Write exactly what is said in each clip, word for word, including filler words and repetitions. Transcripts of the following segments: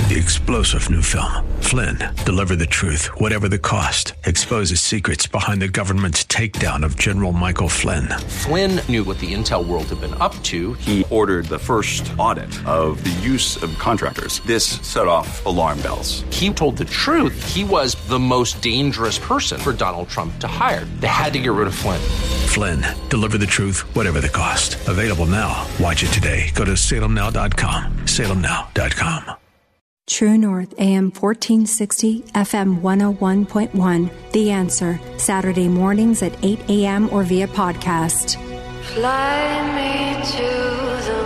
the explosive new film, Flynn, Deliver the Truth, Whatever the Cost, exposes secrets behind the government's takedown of General Michael Flynn. Flynn knew what the intel world had been up to. He ordered the first audit of the use of contractors. This set off alarm bells. He told the truth. He was the most dangerous person for Donald Trump to hire. They had to get rid of Flynn. Flynn, Deliver the Truth, Whatever the Cost. Available now. Watch it today. Go to salem now dot com. salem now dot com. True North, A M fourteen sixty, F M one oh one point one. The Answer, Saturday mornings at eight a.m. or via podcast. Fly me to the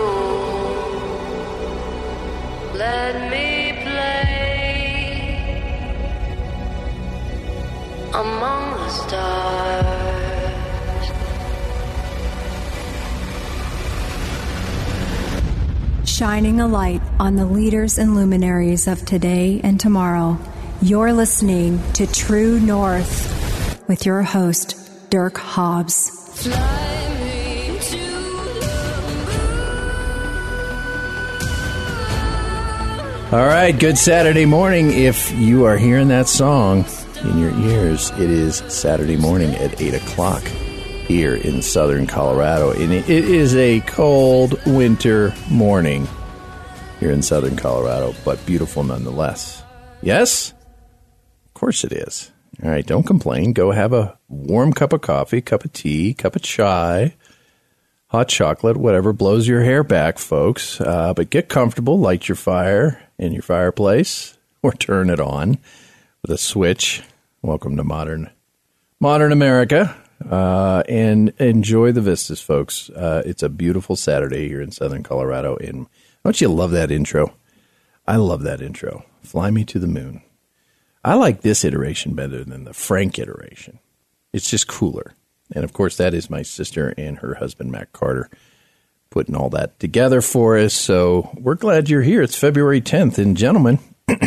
moon. Let me play among the stars. Shining a light on the leaders and luminaries of today and tomorrow. You're listening to True North with your host, Dirk Hobbs. Fly me to the All right, good Saturday morning. If you are hearing that song in your ears, it is Saturday morning at eight o'clock here in southern Colorado. And it is a cold winter morning here in southern Colorado, but beautiful nonetheless. Yes? Of course it is. All right, don't complain. Go have a warm cup of coffee, cup of tea, cup of chai, hot chocolate, whatever blows your hair back, folks. Uh, but get comfortable, light your fire in your fireplace, or turn it on with a switch. Welcome to modern, modern America. Uh, and enjoy the vistas, folks. Uh, it's a beautiful Saturday here in southern Colorado. And don't you love that intro? I love that intro. Fly me to the moon. I like this iteration better than the Frank iteration. It's just cooler. And, of course, that is my sister and her husband, Matt Carter, putting all that together for us. So we're glad you're here. It's February tenth. And, gentlemen,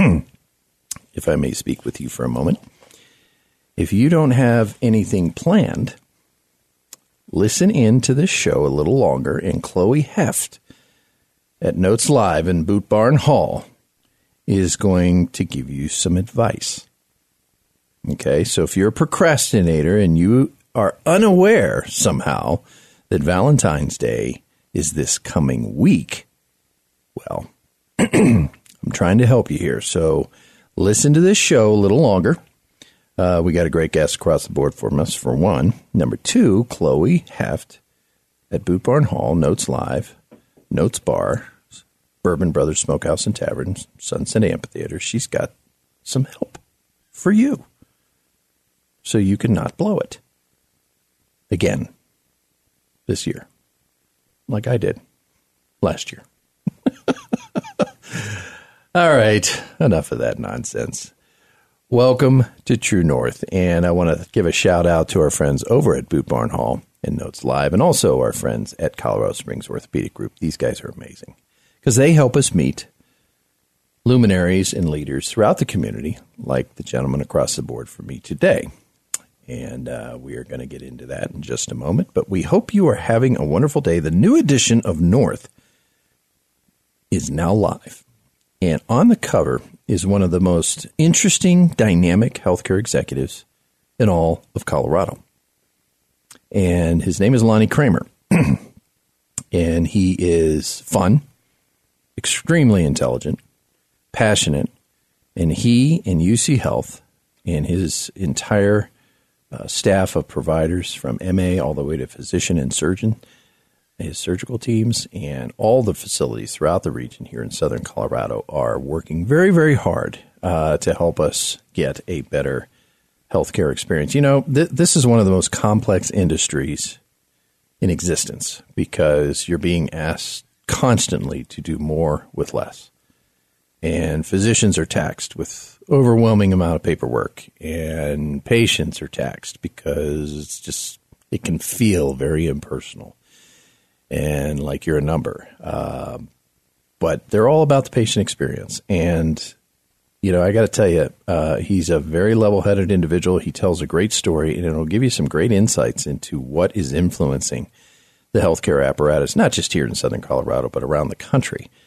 if I may speak with you for a moment, if you don't have anything planned, listen in to this show a little longer, and Chloe Heft at Notes Live in Boot Barn Hall is going to give you some advice. Okay, so if you're a procrastinator and you are unaware somehow that Valentine's Day is this coming week, well, I'm trying to help you here. So listen to this show a little longer. Uh, we got a great guest across the board for us, for one. Number two, Chloe Heft at Boot Barn Hall, Notes Live, Notes Bar, Bourbon Brothers Smokehouse and Tavern, Sunset Amphitheater. She's got some help for you so you can not blow it again this year, like I did last year. All right, enough of that nonsense. Welcome to True North, and I want to give a shout out to our friends over at Boot Barn Hall and Notes Live, and also our friends at Colorado Springs Orthopedic Group. These guys are amazing because they help us meet luminaries and leaders throughout the community, like the gentleman across the board for me today. And uh, we are going to get into that in just a moment, but we hope you are having a wonderful day. The new edition of North is now live, and on the cover is one of the most interesting, dynamic healthcare executives in all of Colorado. And his name is Lonnie Kramer. And he is fun, extremely intelligent, passionate, and he and U C Health and his entire uh, staff of providers from M A all the way to physician and surgeon, his surgical teams, and all the facilities throughout the region here in southern Colorado are working very, very hard uh, to help us get a better healthcare experience. You know, th- this is one of the most complex industries in existence because you're being asked constantly to do more with less. And physicians are taxed with overwhelming amount of paperwork, and patients are taxed because it's just, it can feel very impersonal and like you're a number. Uh, but they're all about the patient experience. And, you know, I got to tell you, uh, he's a very level-headed individual. He tells a great story, and it'll give you some great insights into what is influencing the healthcare apparatus, not just here in southern Colorado, but around the country.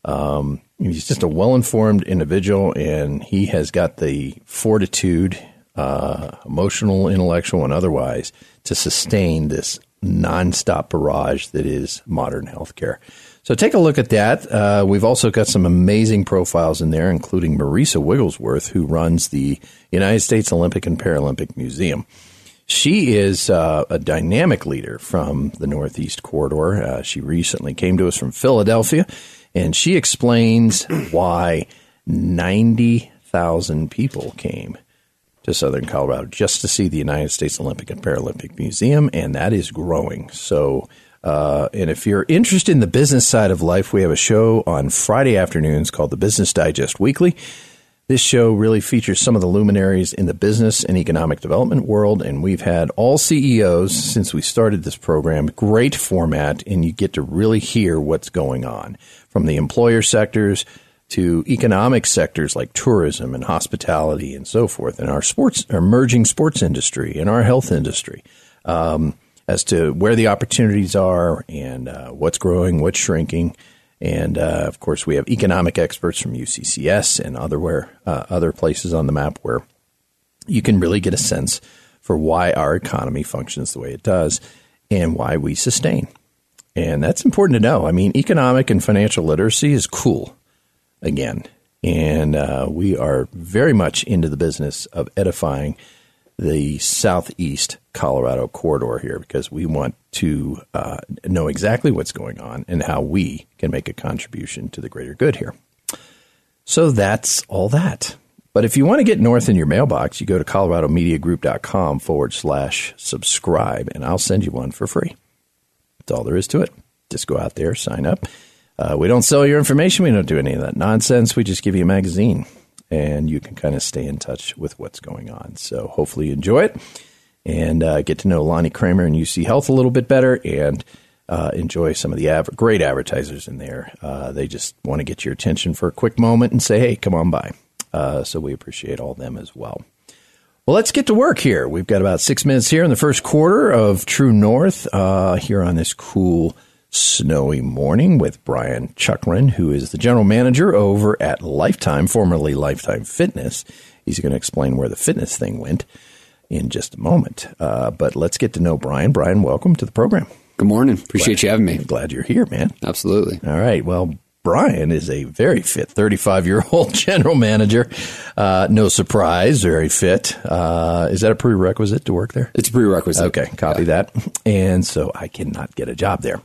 Um, he's just a well-informed individual, and he has got the fortitude, uh, emotional, intellectual, and otherwise, to sustain this nonstop barrage that is modern healthcare. So take a look at that. Uh, we've also got some amazing profiles in there, including Marisa Wigglesworth, who runs the United States Olympic and Paralympic Museum. She is uh, a dynamic leader from the Northeast Corridor. Uh, she recently came to us from Philadelphia, and she explains why ninety thousand people came to Southern Colorado just to see the United States Olympic and Paralympic Museum, and that is growing. So, uh, and if you're interested in the business side of life, we have a show on Friday afternoons called the Business Digest Weekly. This show really features some of the luminaries in the business and economic development world, and we've had all C E Os since we started this program. Great format, and you get to really hear what's going on from the employer sectors to economic sectors like tourism and hospitality and so forth, and our sports, our emerging sports industry and our health industry, um, as to where the opportunities are and uh, what's growing, what's shrinking. And, uh, of course, we have economic experts from U C C S and other, where, uh, other places on the map where you can really get a sense for why our economy functions the way it does and why we sustain. And that's important to know. I mean, economic and financial literacy is cool, again. And uh, we are very much into the business of edifying the Southeast Colorado corridor here because we want to uh, know exactly what's going on and how we can make a contribution to the greater good here. So that's all that. But if you want to get North in your mailbox, you go to coloradomediagroup.com forward slash subscribe, and I'll send you one for free. That's all there is to it. Just go out there, sign up. Uh, we don't sell your information. We don't do any of that nonsense. We just give you a magazine, and you can kind of stay in touch with what's going on. So hopefully you enjoy it and uh, get to know Lonnie Kramer and U C Health a little bit better and uh, enjoy some of the av- great advertisers in there. Uh, they just want to get your attention for a quick moment and say, hey, come on by. Uh, so we appreciate all them as well. Well, let's get to work here. We've got about six minutes here in the first quarter of True North uh, here on this cool snowy morning with Brian Chuckren, who is the general manager over at Lifetime, formerly Lifetime Fitness. He's going to explain where the fitness thing went in just a moment. Uh, but let's get to know Brian. Brian, welcome to the program. Good morning. Appreciate glad, you having me. Glad you're here, man. Absolutely. All right. Well, Brian is a very fit thirty-five-year-old general manager. Uh, no surprise, very fit. Uh, is that a prerequisite to work there? It's a prerequisite. Okay, copy yeah. that. And so I cannot get a job there.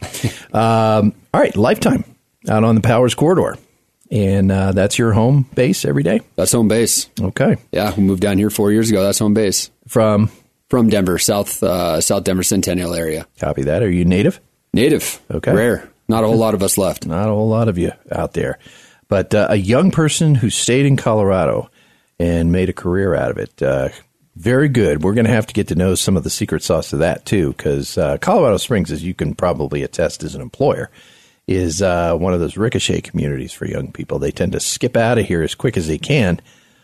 um, all right, Lifetime out on the Powers Corridor. And uh, that's your home base every day? That's home base. Okay. Yeah, we moved down here four years ago. That's home base. From? From Denver, South uh, South Denver Centennial area. Copy that. Are you native? Native. Okay. Rare. Not a whole lot of us left. Not a whole lot of you out there. But uh, a young person who stayed in Colorado and made a career out of it. Uh, very good. We're going to have to get to know some of the secret sauce to that, too, because uh, Colorado Springs, as you can probably attest as an employer, is uh, one of those ricochet communities for young people. They tend to skip out of here as quick as they can,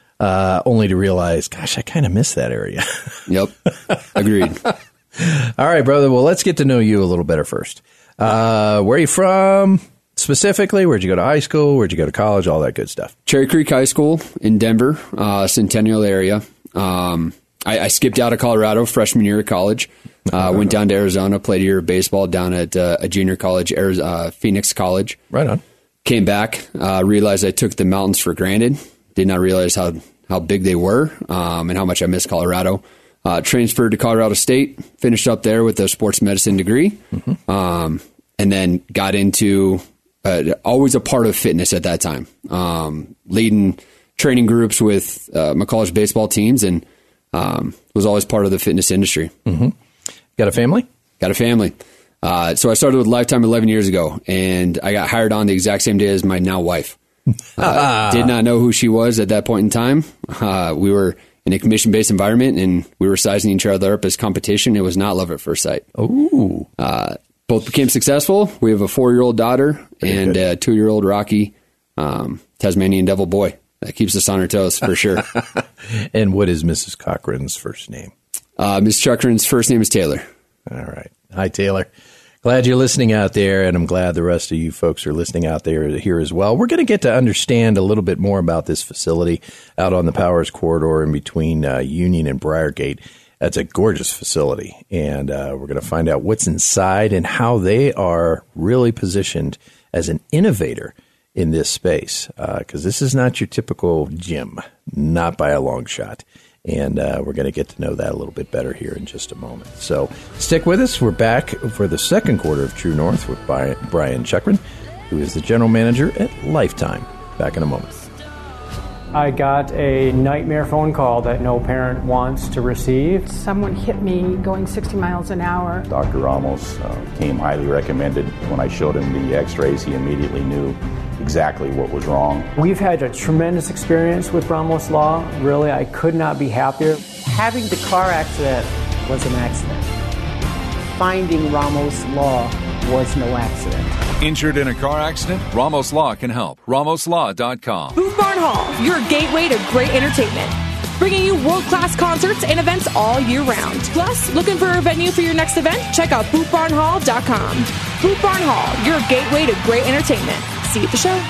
uh, only to realize, gosh, I kind of miss that area. Yep. Agreed. All right, brother. Well, let's get to know you a little better first. Uh, where are you from specifically? Where'd you go to high school? Where'd you go to college? All that good stuff. Cherry Creek High School in Denver, uh, Centennial area. Um, I, I skipped out of Colorado freshman year of college. Uh, went down to Arizona, played a year of baseball down at uh, a junior college, Arizona, uh, Phoenix College. Right on. Came back, uh, realized I took the mountains for granted. Did not realize how, how big they were um, and how much I missed Colorado. Uh, transferred to Colorado State, finished up there with a sports medicine degree, mm-hmm. um, and then got into uh, always a part of fitness at that time, um, leading training groups with uh, my college baseball teams, and um, was always part of the fitness industry. Mm-hmm. Got a family? Got a family. Uh, so I started with Lifetime eleven years ago, and I got hired on the exact same day as my now wife. Uh, did not know who she was at that point in time. Uh, we were in a commission-based environment, and we were sizing each other up as competition. It was not love at first sight. Ooh. Uh, both became successful. We have a four-year-old daughter Very and good. a two-year-old Rocky, um, Tasmanian devil boy. That keeps us on our toes for sure. And what is Missus Cochran's first name? Uh, Miz Chuckran's first name is Taylor. All right. Hi, Taylor. Glad you're listening out there, and I'm glad the rest of you folks are listening out there here as well. We're going to get to understand a little bit more about this facility out on the Powers Corridor in between uh, Union and Briargate. That's a gorgeous facility, and uh, we're going to find out what's inside and how they are really positioned as an innovator in this space, because uh, this is not your typical gym, not by a long shot. And uh, we're going to get to know that a little bit better here in just a moment. So stick with us. We're back for the second quarter of True North with Brian Chuckran, who is the general manager at Lifetime. Back in a moment. I got a nightmare phone call that no parent wants to receive. Someone hit me going sixty miles an hour. Doctor Ramos uh, came highly recommended. When I showed him the x-rays, he immediately knew exactly what was wrong. We've had a tremendous experience with Ramos Law. Really, I could not be happier. Having the car accident was an accident. Finding Ramos Law was no accident. Injured in a car accident? Ramos Law can help. Ramos Law dot com. Boot Barn Hall, your gateway to great entertainment. Bringing you world-class concerts and events all year round. Plus, looking for a venue for your next event? Check out Boot Barn Hall dot com. Boot Barn Hall, your gateway to great entertainment. See you at the show.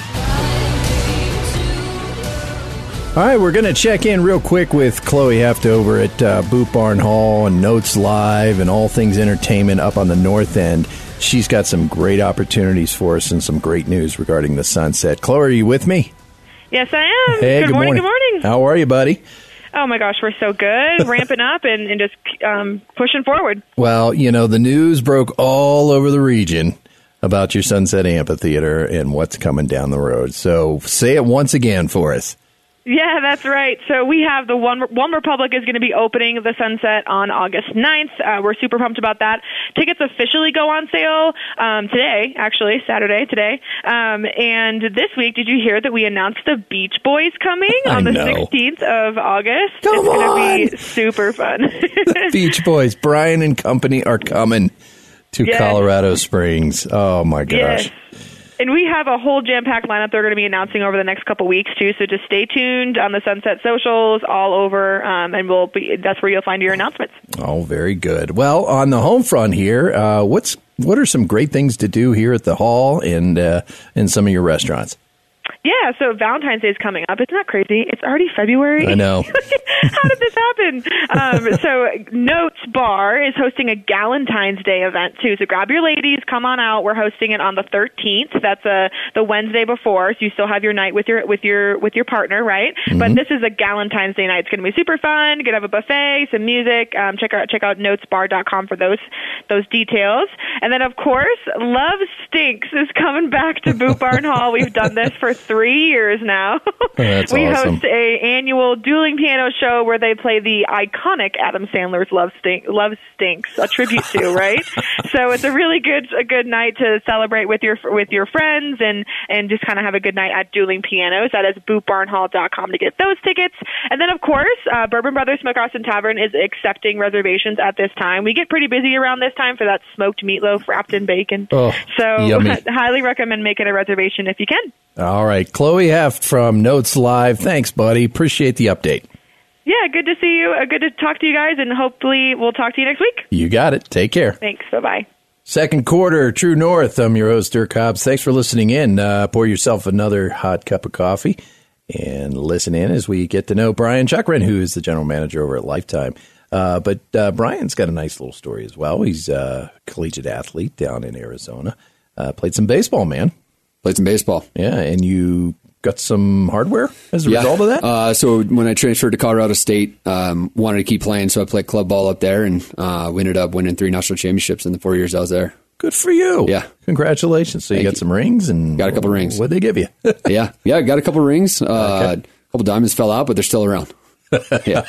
All right, we're going to check in real quick with Chloe Heft over at uh, Boot Barn Hall and Notes Live and all things entertainment up on the north end. She's got some great opportunities for us and some great news regarding the Sunset. Chloe, are you with me? Yes, I am. Hey, good, good morning, morning. good morning. How are you, buddy? Oh, my gosh, we're so good. Ramping up and, and just um, pushing forward. Well, you know, the news broke all over the region about your Sunset Amphitheater and what's coming down the road. So say it once again for us. Yeah, that's right. So we have the One, One Republic is going to be opening the Sunset on August ninth. Uh, we're super pumped about that. Tickets officially go on sale um, today, actually, Saturday, today. Um, and this week, did you hear that we announced the Beach Boys coming I on the know. sixteenth of August? Come it's going to be on. super fun. The Beach Boys, Brian and company are coming to Yes. Colorado Springs. Oh, my gosh. Yes. And we have a whole jam-packed lineup they're going to be announcing over the next couple weeks, too. So just stay tuned on the Sunset socials all over, um, and we'll be, that's where you'll find your announcements. Oh, very good. Well, on the home front here, uh, what's what are some great things to do here at the Hall and uh, in some of your restaurants? Yeah, so Valentine's Day is coming up. Isn't that crazy? It's already February. I know. How did this happen? Um, so Notes Bar is hosting a Galentine's Day event, too. So grab your ladies. Come on out. We're hosting it on the thirteenth. That's uh, the Wednesday before, so you still have your night with your with your, with your partner, right? Mm-hmm. But this is a Galentine's Day night. It's going to be super fun. You're going to have a buffet, some music. Um, check out check out notes bar dot com for those those details. And then, of course, Love Stinks is coming back to Boot Barn Hall. We've done this for three years now. That's we awesome. host a annual dueling piano show where they play the iconic Adam Sandler's Love Stink, Love Stinks, a tribute to, right? So it's a really good a good night to celebrate with your with your friends and and just kind of have a good night at Dueling Pianos. That is boot barn hall dot com to get those tickets. And then, of course, uh, Bourbon Brothers Smokehouse and Tavern is accepting reservations at this time. We get pretty busy around this time for that smoked meatloaf wrapped in bacon. Oh, so yummy. highly recommend making a reservation if you can. All right. Chloe Heft from Notes Live. Thanks, buddy. Appreciate the update. Yeah, good to see you. Uh, good to talk to you guys, and hopefully we'll talk to you next week. You got it. Take care. Thanks. Bye-bye. Second quarter, True North. I'm your host, Dirk Hobbs. Thanks for listening in. Uh, pour yourself another hot cup of coffee and listen in as we get to know Brian Chuckran, who is the general manager over at Lifetime. Uh, but uh, Brian's got a nice little story as well. He's a collegiate athlete down in Arizona. Uh, played some baseball, man. Played some baseball. Yeah, and you got some hardware as a yeah. result of that? Uh, so when I transferred to Colorado State, um, wanted to keep playing, so I played club ball up there, and uh, we ended up winning three national championships in the four years I was there. Good for you. Yeah. Congratulations. So you Thank got you. some rings? and Got a couple rings. What'd they give you? yeah, yeah, got a couple rings. Uh, Okay. A couple diamonds fell out, but they're still around. Yeah.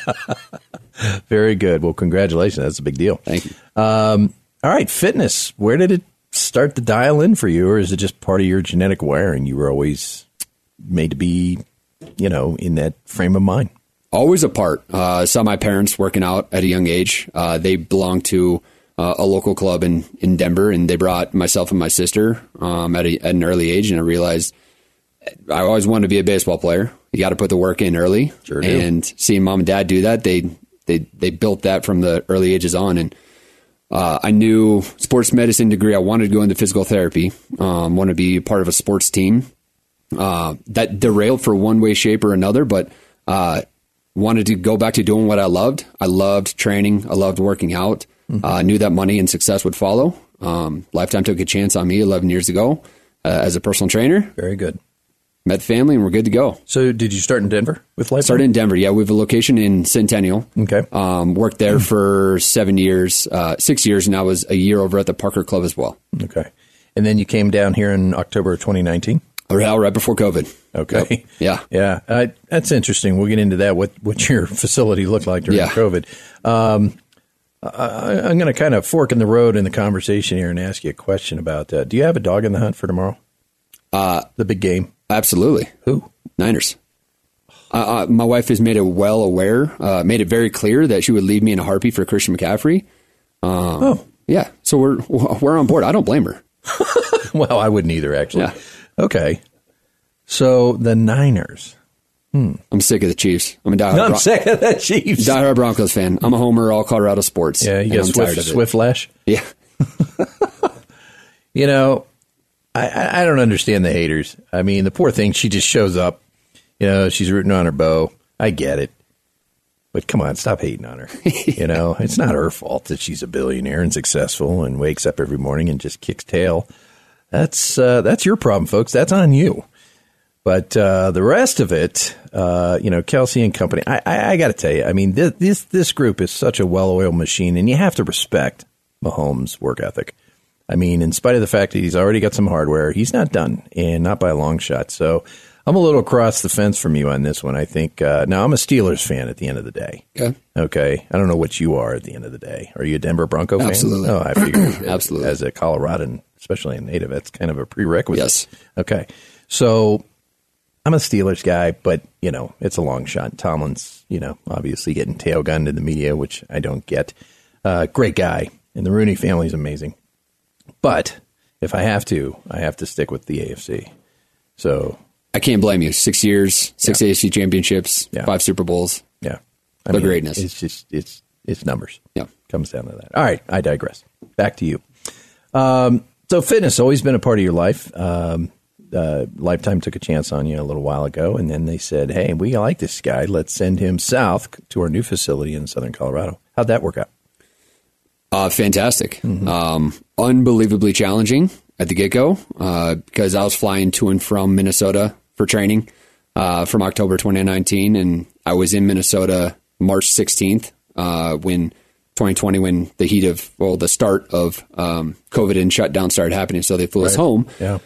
Very good. Well, congratulations. That's a big deal. Thank you. Um, all right, fitness. Where did it start to dial in for you, or is it just part of your genetic wiring? You were always made to be, you know, in that frame of mind. Always a part. Uh, saw my parents working out at a young age. Uh, they belonged to uh, a local club in, in Denver, and they brought myself and my sister um, at, a, at an early age, and I realized I always wanted to be a baseball player. You got to put the work in early. Sure do. And seeing mom and dad do that, they they they built that from the early ages on. And uh, I knew sports medicine degree. I wanted to go into physical therapy, um, want to be part of a sports team. Uh, that derailed for one way, shape, or another, but uh, wanted to go back to doing what I loved. I loved training. I loved working out. Mm-hmm. Uh, knew that money and success would follow. Um, Lifetime took a chance on me eleven years ago uh, as a personal trainer. Very good. Met the family, and we're good to go. So did you start in Denver with Lifetime? Started in Denver, yeah. We have a location in Centennial. Okay. Um, worked there for seven years, uh, six years, and I was a year over at the Parker Club as well. Okay. And then you came down here in October of twenty nineteen? Right, right before COVID. Okay. Yep. Yeah. Yeah. Uh, that's interesting. We'll get into that, what, what your facility looked like during yeah. COVID. Um, I, I'm going to kind of fork in the road in the conversation here and ask you a question about that. Do you have a dog in the hunt for tomorrow? Uh, the big game? Absolutely. Who? Niners. Uh, uh, my wife has made it well aware, uh, made it very clear that she would leave me in a heartbeat for Christian McCaffrey. Um, oh. Yeah. So we're we're on board. I don't blame her. Well, I wouldn't either, actually. Yeah. Okay. So the Niners. Hmm. I'm sick of the Chiefs. I'm a diehard, no, I'm Bron- sick of the Chiefs. diehard Broncos fan. I'm a homer, all Colorado sports. Yeah, you got Swift, Swift Lash? Yeah. You know, I, I don't understand the haters. I mean, the poor thing, she just shows up. You know, she's rooting on her beau. I get it. But come on, stop hating on her. You know, it's not her fault that she's a billionaire and successful and wakes up every morning and just kicks tail. That's uh, that's your problem, folks. That's on you. But uh, the rest of it, uh, you know, Kelsey and company, I, I, I got to tell you, I mean, this, this this group is such a well-oiled machine, and you have to respect Mahomes' work ethic. I mean, in spite of the fact that he's already got some hardware, he's not done, and not by a long shot. So I'm a little across the fence from you on this one, I think. Uh, now, I'm a Steelers fan at the end of the day. Okay. Okay. I don't know what you are at the end of the day. Are you a Denver Bronco fan? Absolutely. Oh, I figured. Absolutely. As a Coloradan, especially a native, that's kind of a prerequisite. Yes. Okay. So I'm a Steelers guy, but, you know, it's a long shot. Tomlin's, you know, obviously getting tail gunned in the media, which I don't get. Uh, great guy. And the Rooney family's amazing. But if I have to, I have to stick with the A F C. So I can't blame you. Six years, six yeah. A F C championships, yeah. five Super Bowls. Yeah. I the mean, greatness. It's just, it's, it's numbers. Yeah. Comes down to that. All right. I digress. Back to you. Um, so fitness always been a part of your life. Um, Uh, Lifetime took a chance on you a little while ago, and then they said, hey, we like this guy. Let's send him south to our new facility in southern Colorado. How'd that work out? Uh, fantastic. Mm-hmm. Um, unbelievably challenging at the get-go uh, because I was flying to and from Minnesota for training uh, from October twenty nineteen, and I was in Minnesota March sixteenth uh, when twenty twenty, when the heat of, well, the start of um, COVID and shutdown started happening, so they flew right. us home. Yeah.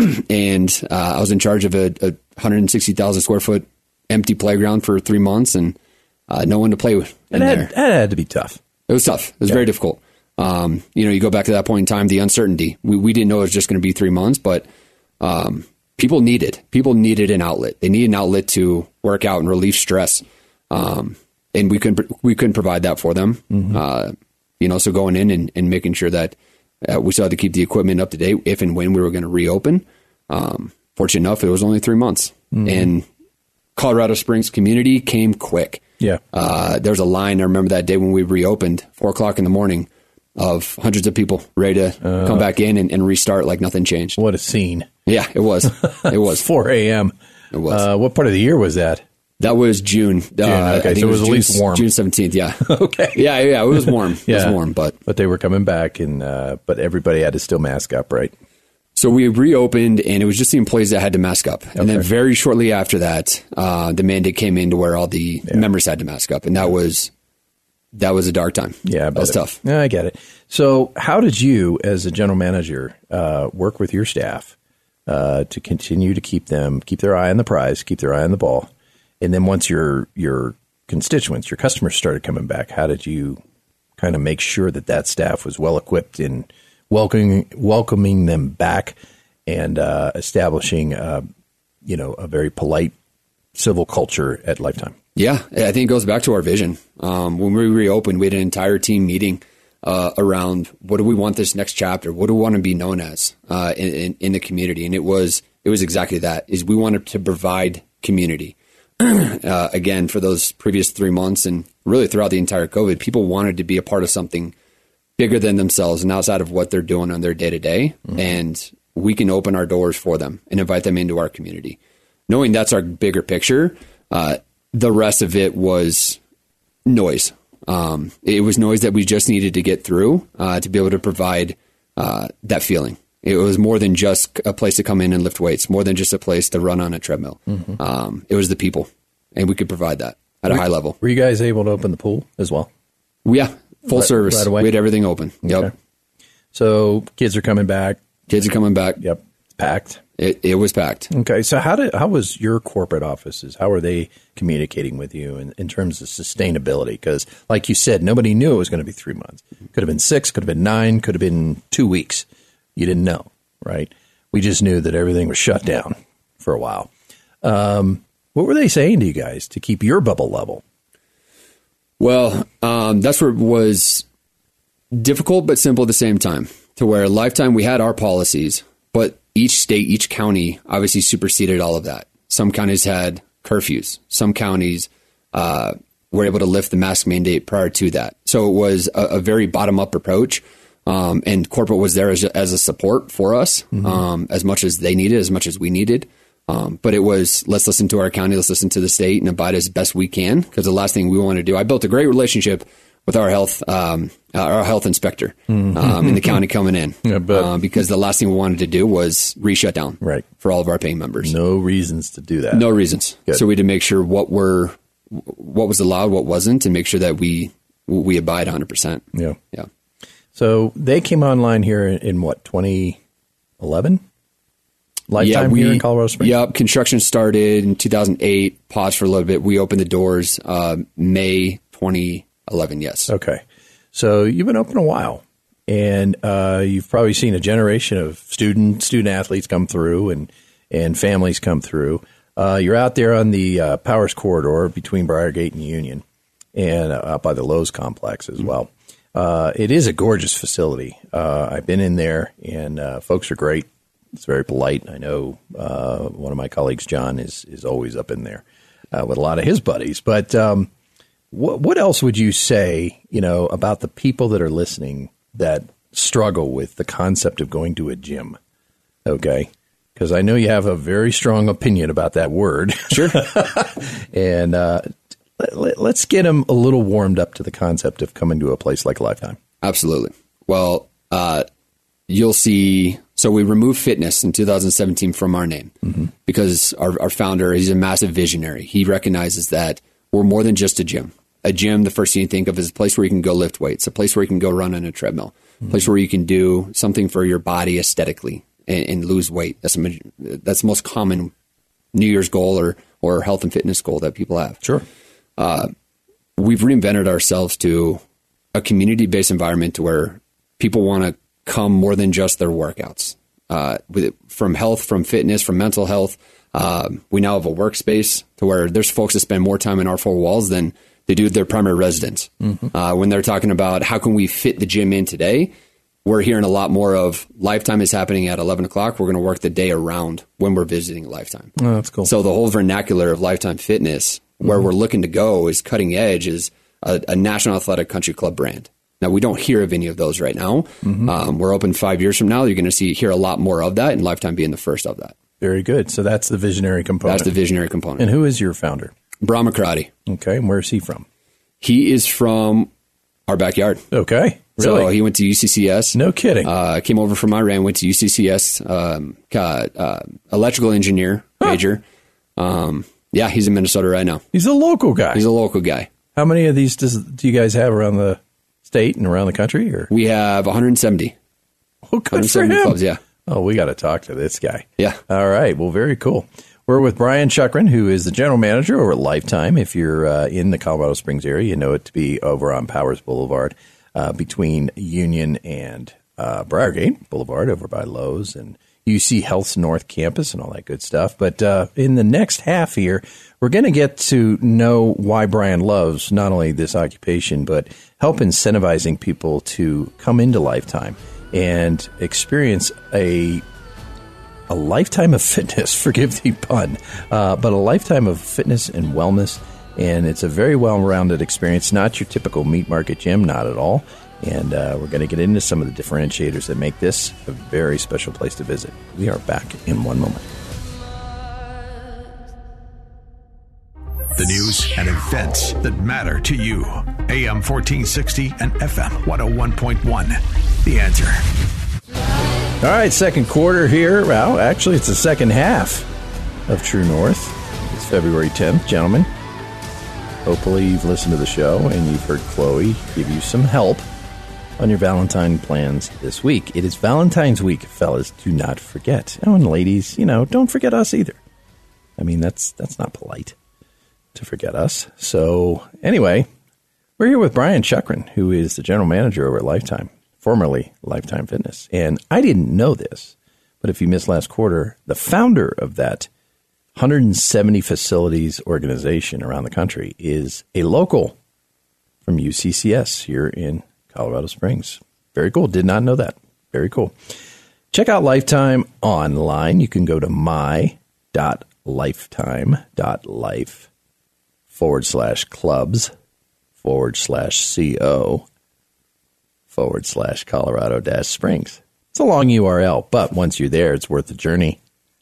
And uh, I was in charge of a, a one hundred sixty thousand square foot empty playground for three months and uh, no one to play with in that, there. That had to be tough. It was tough. It was yeah. very difficult. Um, you know, you go back to that point in time, the uncertainty. We we didn't know it was just going to be three months, but um, people needed people needed an outlet. They needed an outlet to work out and relieve stress, um, and we couldn't we couldn't provide that for them. Mm-hmm. Uh, you know, so going in and, and making sure that uh, we still had to keep the equipment up to date if and when we were going to reopen. Um, fortunate enough, it was only three months, mm-hmm. and Colorado Springs community came quick. Yeah, uh, there was a line. I remember that day when we reopened, four o'clock in the morning, of hundreds of people ready to uh, come back in and, and restart like nothing changed. What a scene! Yeah, it was. It was four a.m. It was. Uh, what part of the year was that? That was June. June uh, okay, I think so it was, it was at June, least warm. June seventeenth. Yeah. Okay. Yeah, yeah. It was warm. It yeah. was warm, but but they were coming back, and uh, but everybody had to still mask up, right? So we reopened, and it was just the employees that had to mask up. Okay. And then very shortly after that, uh, the mandate came in to where all the yeah. members had to mask up, and that was that was a dark time. Yeah, that was it, tough. Yeah, I get it. So, how did you, as a general manager, uh, work with your staff uh, to continue to keep them keep their eye on the prize, keep their eye on the ball, and then once your your constituents, your customers started coming back, how did you kind of make sure that that staff was well equipped in welcoming welcoming them back and uh, establishing, uh, you know, a very polite civil culture at Lifetime? Yeah, I think it goes back to our vision. Um, when we reopened, we had an entire team meeting uh, around what do we want this next chapter? What do we want to be known as uh, in, in, in the community? And it was it was exactly that. Is we wanted to provide community. uh, again, for those previous three months and really throughout the entire COVID, people wanted to be a part of something bigger than themselves and outside of what they're doing on their day to day. And we can open our doors for them and invite them into our community. Knowing that's our bigger picture, uh, the rest of it was noise. Um, it was noise that we just needed to get through uh, to be able to provide uh, that feeling. It was more than just a place to come in and lift weights, more than just a place to run on a treadmill. Mm-hmm. Um, it was the people, and we could provide that at were, a high level. Were you guys able to open the pool as well? Yeah, full right, service. Right away? We had everything open. Yep. Okay. So kids are coming back. Kids are coming back. Yep. It's packed. It, it was packed. Okay. So how did how was your corporate offices? How are they communicating with you in, in terms of sustainability? Because like you said, nobody knew it was going to be three months. Could have been six, could have been nine, could have been two weeks. You didn't know, right? We just knew that everything was shut down for a while. Um, what were they saying to you guys to keep your bubble level? Well, um, that's where it was difficult but simple at the same time, to where Lifetime, we had our policies, but each state, each county obviously superseded all of that. Some counties had curfews. Some counties uh, were able to lift the mask mandate prior to that. So it was a, a very bottom-up approach, um, and corporate was there as a, as a support for us, mm-hmm. um, as much as they needed, as much as we needed. Um, but it was, let's listen to our county, let's listen to the state, and abide as best we can, because the last thing we want to do, I built a great relationship with our health, um, our health inspector Mm-hmm. um, in the county coming in, Yeah, but- uh, because the last thing we wanted to do was re-shut down Right. for all of our paying members. No reasons to do that. No reasons. Good. So we had to make sure what were, what was allowed, what wasn't, and make sure that we we abide one hundred percent. Yeah. Yeah. So they came online here in, in what, twenty eleven? Lifetime yeah, we, here in Colorado Springs? Yep. Construction started in two thousand eight, paused for a little bit. We opened the doors uh, May twenty eleven, yes. Okay. So you've been open a while, and uh, you've probably seen a generation of student student athletes come through and, and families come through. Uh, you're out there on the uh, Powers Corridor between Briargate and Union, and uh, out by the Lowe's complex as well. Uh, it is a gorgeous facility. Uh, I've been in there, and uh, folks are great. It's very polite. I know uh, one of my colleagues, John, is is always up in there uh, with a lot of his buddies. But um, what what else would you say, you know, about the people that are listening that struggle with the concept of going to a gym? Okay, because I know you have a very strong opinion about that word. Sure. and uh, let, let's get them a little warmed up to the concept of coming to a place like Lifetime. Absolutely. Well, uh, you'll see. So we removed fitness in two thousand seventeen from our name mm-hmm. because our, our founder, he's a massive visionary. He recognizes that we're more than just a gym. A gym, the first thing you think of is a place where you can go lift weights, a place where you can go run on a treadmill, mm-hmm. a place where you can do something for your body aesthetically and, and lose weight. That's a, that's the most common New Year's goal or, or health and fitness goal that people have. Sure. Uh, we've reinvented ourselves to a community-based environment to where people want to come more than just their workouts. Uh, with, from health, from fitness, from mental health. Uh, we now have a workspace to where there's folks that spend more time in our four walls than they do their primary residence. Mm-hmm. Uh, when they're talking about how can we fit the gym in today, we're hearing a lot more of Lifetime is happening at eleven o'clock. We're going to work the day around when we're visiting Lifetime. Oh, that's cool. So the whole vernacular of Lifetime Fitness, where mm-hmm. we're looking to go is cutting edge, is a, a National Athletic Country Club brand. Now, we don't hear of any of those right now. Mm-hmm. Um, we're open five years from now. You're going to see hear a lot more of that, and Lifetime being the first of that. Very good. So that's the visionary component. That's the visionary component. And who is your founder? Brahma Karate. Okay. And where is he from? He is from our backyard. Okay. Really? So he went to U C C S. No kidding. Uh, came over from Iran, went to U C C S, um, uh, uh, electrical engineer major. Huh. Um, yeah, he's in Minnesota right now. He's a local guy. He's a local guy. How many of these does, do you guys have around the state and around the country? Or we have one hundred seventy. Oh, good for him. Clubs, yeah. Oh, we got to talk to this guy. Yeah. All right. Well, very cool. We're with Brian Chukrin, who is the general manager over at Lifetime. If you're uh, in the Colorado Springs area, you know it to be over on Powers Boulevard uh, between Union and uh, Briargate Boulevard over by Lowe's and U C Health's North Campus and all that good stuff. But uh, in the next half here, we're going to get to know why Brian loves not only this occupation, but help incentivizing people to come into Lifetime and experience a a lifetime of fitness, forgive the pun, uh, but a lifetime of fitness and wellness. And it's a very well-rounded experience, not your typical meat market gym, not at all. And uh, we're going to get into some of the differentiators that make this a very special place to visit. We are back in one moment. The news and events that matter to you. A M fourteen sixty and F M one oh one point one. The Answer. All right, second quarter here. Well, actually, it's the second half of True North. It's February tenth, gentlemen. Hopefully you've listened to the show and you've heard Chloe give you some help on your Valentine plans this week. It is Valentine's week, fellas. Do not forget. Oh, and ladies, you know, don't forget us either. I mean, that's that's not polite to forget us. So anyway, we're here with Brian Chukrin, who is the general manager over at Lifetime, formerly Lifetime Fitness. And I didn't know this, but if you missed last quarter, the founder of that one hundred seventy facilities organization around the country is a local from U C C S here in Colorado Springs. Very cool. Did not know that. Very cool. Check out Lifetime online. You can go to my.lifetime.life forward slash clubs forward slash co forward slash Colorado dash Springs. It's a long U R L, but once you're there, it's worth the journey.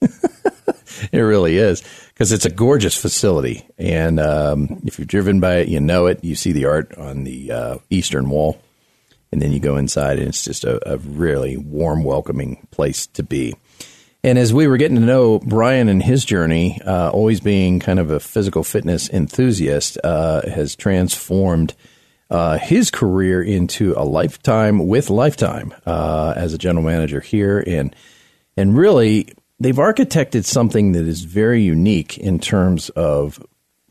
It really is, because it's a gorgeous facility. And um, if you've driven by it, you know it. You see the art on the uh, eastern wall. And then you go inside, and it's just a, a really warm, welcoming place to be. And as we were getting to know Brian and his journey, uh, always being kind of a physical fitness enthusiast, uh, has transformed uh, his career into a lifetime with Lifetime uh, as a general manager here. And and really, they've architected something that is very unique in terms of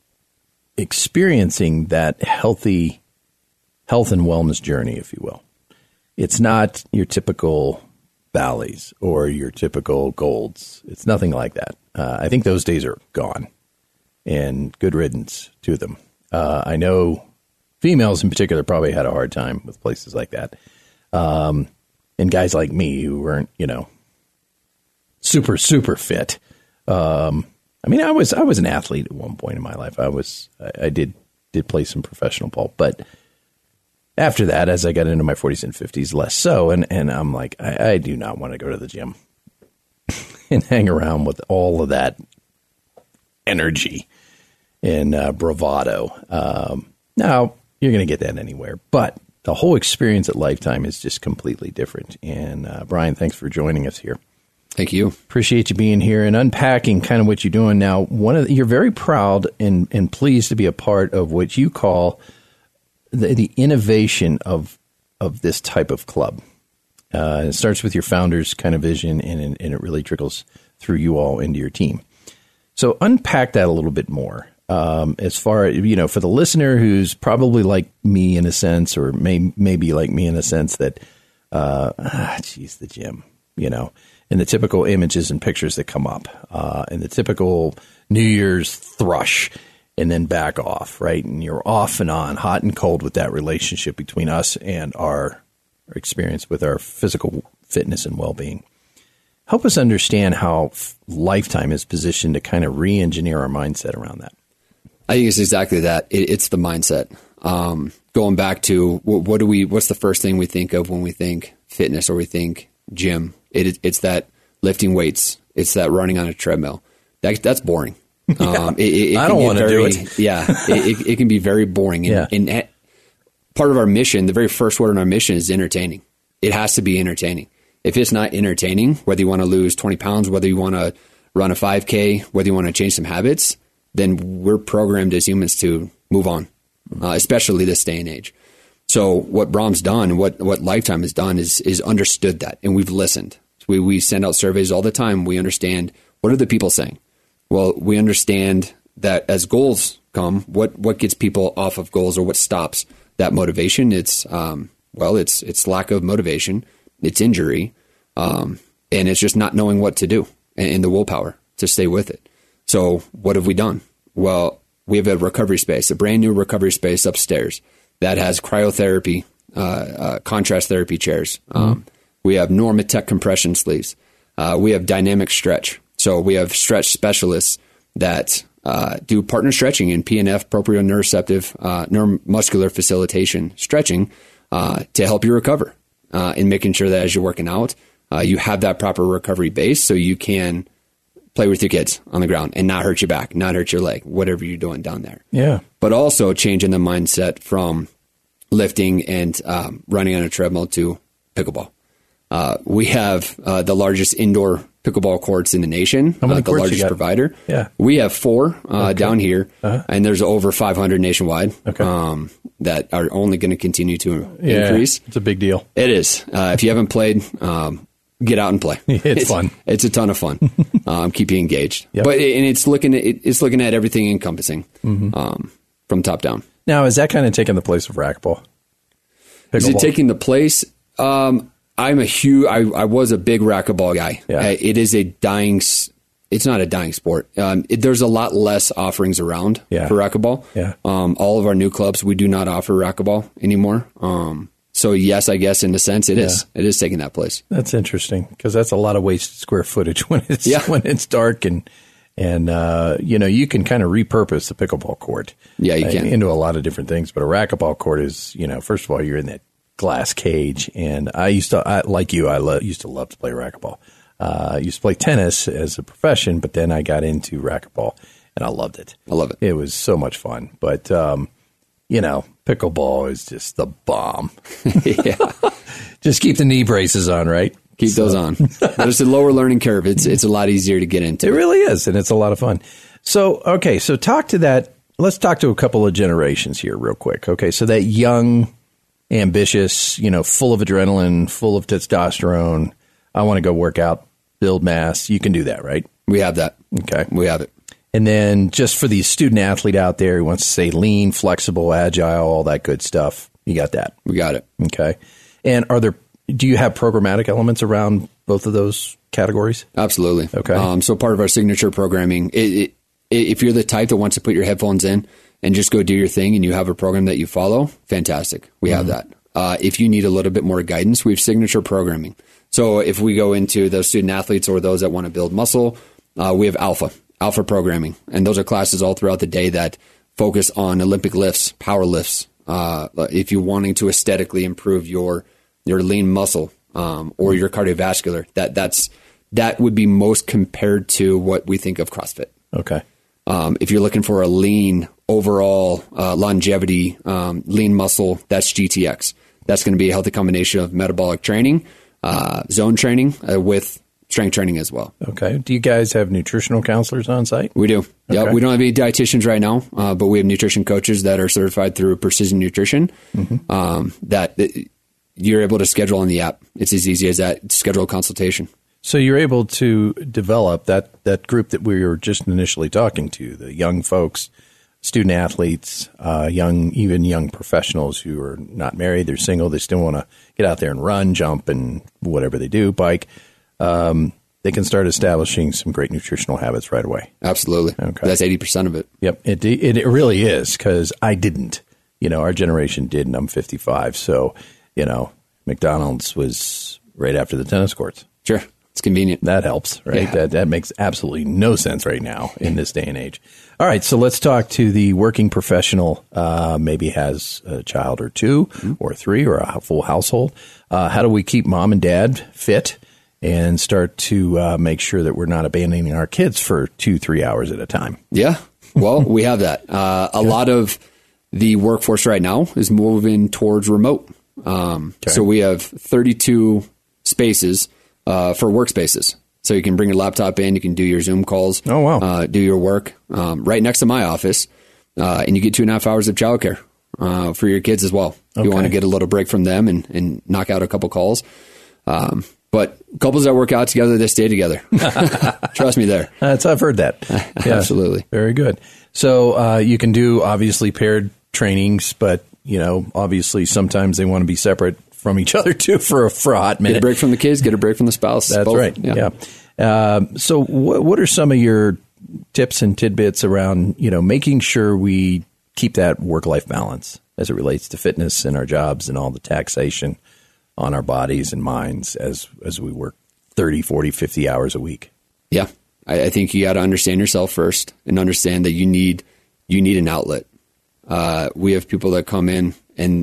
experiencing that healthy health and wellness journey, if you will. It's not your typical Valleys or your typical Golds. It's nothing like that. Uh, I think those days are gone, and good riddance to them. Uh, I know females in particular probably had a hard time with places like that. Um, and guys like me who weren't, you know, super, super fit. Um, I mean, I was I was an athlete at one point in my life. I was I, I did did play some professional ball, but after that, as I got into my forties and fifties, less so. And, and I'm like, I, I do not want to go to the gym and hang around with all of that energy and uh, bravado. Um, now, you're going to get that anywhere. But the whole experience at Lifetime is just completely different. And uh, Brian, thanks for joining us here. Thank you. Appreciate you being here and unpacking kind of what you're doing now. One of the, you're very proud and, and pleased to be a part of what you call The, the innovation of of this type of club. Uh, it starts with your founder's kind of vision, and, and it really trickles through you all into your team. So unpack that a little bit more. Um, as far as, you know, for the listener who's probably like me in a sense, or may, maybe like me in a sense that, uh, ah, geez, the gym, you know, and the typical images and pictures that come up, uh, and the typical New Year's thrush, and then back off, right? And you're off and on, hot and cold with that relationship between us and our, our experience with our physical fitness and well-being. Help us understand how Lifetime is positioned to kind of re-engineer our mindset around that. I think it's exactly that. It, it's the mindset. Um, going back to what, what do we? What's the first thing we think of when we think fitness or we think gym? It, it's that lifting weights. It's that running on a treadmill. That, that's boring. Um, it, it, it I don't want to do it. Yeah, it, it, it can be very boring. And, yeah. and part of our mission, the very first word in our mission is entertaining. It has to be entertaining. If it's not entertaining, whether you want to lose twenty pounds, whether you want to run a five K, whether you want to change some habits, then we're programmed as humans to move on, uh, especially this day and age. So what Brahm's done, what what Lifetime has done is is understood that, and we've listened. So we, we send out surveys all the time. We understand, what are the people saying? Well, we understand that as goals come, what, what gets people off of goals, or what stops that motivation? It's, um, well, it's, it's lack of motivation, it's injury, um, and it's just not knowing what to do, and, and the willpower to stay with it. So what have we done? Well, we have a recovery space, a brand new recovery space upstairs that has cryotherapy, uh, uh, contrast therapy chairs. Um, mm-hmm. We have Normatec compression sleeves. Uh, we have dynamic stretch. So we have stretch specialists that uh, do partner stretching in P N F, proprioceptive uh, neuromuscular facilitation stretching uh, to help you recover uh, and making sure that as you're working out, uh, you have that proper recovery base so you can play with your kids on the ground and not hurt your back, not hurt your leg, whatever you're doing down there. Yeah. But also changing the mindset from lifting and um, running on a treadmill to pickleball. Uh, we have uh, the largest indoor pickleball courts in the nation, How many uh, the courts you largest got? provider. Yeah. We have four uh, Okay. down here, Uh-huh. and there's over five hundred nationwide Okay. um, that are only going to continue to Yeah, increase. It's a big deal. It is. Uh, if you haven't played, um, get out and play. It's fun. It's a ton of fun. um, keep you engaged. Yep. But and it's looking at it's looking at everything encompassing Mhm. um, from top down. Now, is that kind of taking the place of racquetball? Is it Pickleball? taking the place? Um, I'm a huge. I, I was a big racquetball guy. Yeah. Uh, it is a dying. s- It's not a dying sport. Um, it, there's a lot less offerings around Yeah. for racquetball. Yeah. Um, all of our new clubs, we do not offer racquetball anymore. Um, so yes, I guess in a sense, it is. It is taking that place. That's interesting because that's a lot of wasted square footage when it's Yeah. when it's dark and and uh, you know you can kind of repurpose the pickleball court. Yeah, you uh, can. into a lot of different things. But a racquetball court is you know first of all you're in that glass cage, and I used to I, like you I lo- used to love to play racquetball. Uh, I used to play tennis as a profession, but then I got into racquetball and I loved it. I love it. It was so much fun. But um, you know, pickleball is just the bomb. yeah. Just keep the knee braces on, right? Keep So- those on. But it's a lower learning curve. It's it's a lot easier to get into. It really is, and it's a lot of fun. So, okay, so talk to that. Let's talk to a couple of generations here real quick. Okay, so that young, ambitious, you know, full of adrenaline, full of testosterone, I want to go work out, build mass. You can do that, right? We have that. Okay. We have it. And then just for the student athlete out there who wants to stay lean, flexible, agile, all that good stuff, you got that. We got it. Okay. And are there, do you have programmatic elements around both of those categories? Absolutely. Okay. Um, so part of our signature programming, it, it, if you're the type that wants to put your headphones in and just go do your thing and you have a program that you follow, fantastic. We have that. Uh, if you need a little bit more guidance, we have signature programming. So if we go into those student athletes or those that want to build muscle, uh, we have alpha, alpha programming. And those are classes all throughout the day that focus on Olympic lifts, power lifts. Uh, if you're wanting to aesthetically improve your, your lean muscle, um, or your cardiovascular, that that's, that would be most compared to what we think of CrossFit. Okay. Um, if you're looking for a lean overall uh, longevity, um, lean muscle, that's G T X. That's going to be a healthy combination of metabolic training, uh, zone training uh, with strength training as well. Okay. Do you guys have nutritional counselors on site? We do. Yeah, Okay. we don't have any dietitians right now, uh, but we have nutrition coaches that are certified through Precision Nutrition. Mm-hmm. Um, that that you're able to schedule on the app. It's as easy as that. Schedule a consultation. So you're able to develop that, that group that we were just initially talking to, the young folks, student athletes, uh, young, even young professionals who are not married, they're single, they still want to get out there and run, jump, and whatever they do, bike. Um, they can start establishing some great nutritional habits right away. Absolutely. Okay. That's eighty percent of it. Yep. It, it, it really is because I didn't. You know, our generation did, and I'm fifty-five. So, you know, McDonald's was right after the tennis courts. Sure. It's convenient. That helps, right? Yeah. That that makes absolutely no sense right now in this day and age. All right, so let's talk to the working professional. Uh, maybe has a child or two, Mm-hmm. or three, or a full household. Uh, how do we keep mom and dad fit and start to uh, make sure that we're not abandoning our kids for two, three hours at a time? Yeah. Well, we have that. Uh, a lot of the workforce right now is moving towards remote. Um, Okay. So we have thirty-two spaces uh, for workspaces. So you can bring your laptop in, you can do your Zoom calls. Oh, wow. Uh, do your work um, right next to my office, uh, and you get two and a half hours of childcare uh, for your kids as well. If you Okay. want to get a little break from them and, and knock out a couple calls. Um, but couples that work out together, they stay together. Trust me there. That's, I've heard that. Yeah, Absolutely. Very good. So uh, you can do obviously paired trainings, but you know, obviously sometimes they want to be separate from each other too for a, for a hot minute. Get a break from the kids, get a break from the spouse. That's both. right. Yeah. Um, so what, what are some of your tips and tidbits around, you know, making sure we keep that work-life balance as it relates to fitness and our jobs and all the taxation on our bodies and minds as, as we work thirty, forty, fifty hours a week? Yeah. I, I think you got to understand yourself first and understand that you need, you need an outlet. Uh, we have people that come in and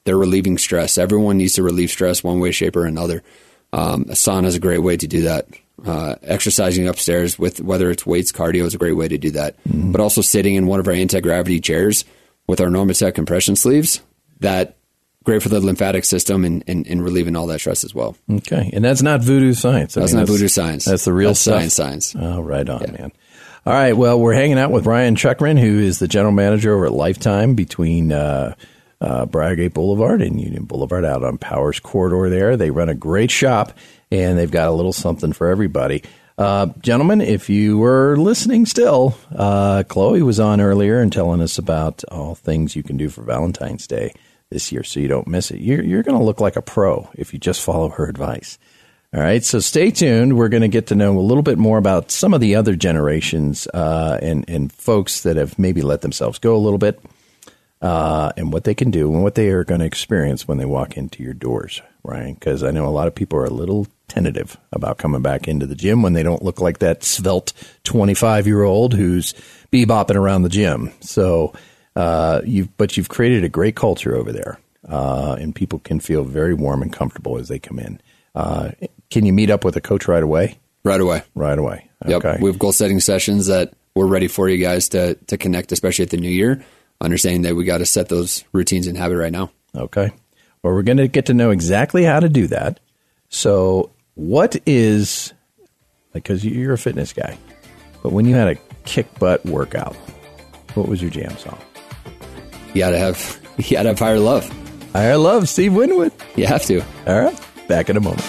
they're relieving stress. Everyone needs to relieve stress one way, shape, or another. Um, a sauna is a great way to do that. Uh, exercising upstairs with whether it's weights, cardio is a great way to do that. Mm-hmm. But also sitting in one of our anti-gravity chairs with our Normatec compression sleeves, that great for the lymphatic system and, and, and relieving all that stress as well. Okay. And that's not voodoo science. I that's mean, not that's, voodoo science. That's the real that's stuff. Science, science. Oh, right on, yeah. man. All right. Well, we're hanging out with Brian Chuckman, who is the general manager over at Lifetime between uh, uh, Briargate Boulevard and Union Boulevard out on Powers Corridor there. They run a great shop, and they've got a little something for everybody. Uh, gentlemen, if you were listening still, uh, Chloe was on earlier and telling us about all things you can do for Valentine's Day this year so you don't miss it. You're, you're going to look like a pro if you just follow her advice. All right, so stay tuned. We're going to get to know a little bit more about some of the other generations uh, and, and folks that have maybe let themselves go a little bit uh, and what they can do and what they are going to experience when they walk into your doors, Ryan, because I know a lot of people are a little tentative about coming back into the gym when they don't look like that svelte twenty-five-year-old who's bebopping around the gym. So, uh, you've but you've created a great culture over there, uh, and people can feel very warm and comfortable as they come in. Uh, can you meet up with a coach right away? Right away. Right away. Okay. Yep. We have goal setting sessions that we're ready for you guys to to connect, especially at the new year, understanding that we got to set those routines in habit right now. Okay. Well, we're going to get to know exactly how to do that. So what is, because you're a fitness guy, but when you had a kick butt workout, what was your jam song? You got to have, you got to have Higher Love. Higher Love, Steve Winwood. You have to. All right. Back in a moment.